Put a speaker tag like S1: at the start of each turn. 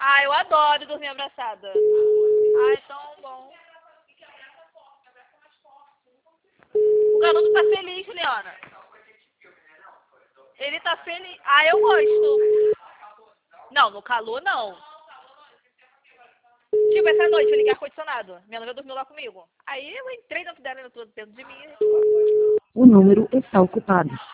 S1: Ah, eu adoro dormir abraçada. Ai, tão bom. O garoto tá feliz, Juliana. Ele tá feliz. Ah, eu gosto. Não, no calor não. Tipo, essa noite eu liguei ar-condicionado. Minha noiva dormiu lá comigo. Aí eu entrei dentro dela, ela entrou dentro de mim.
S2: O número está ocupado.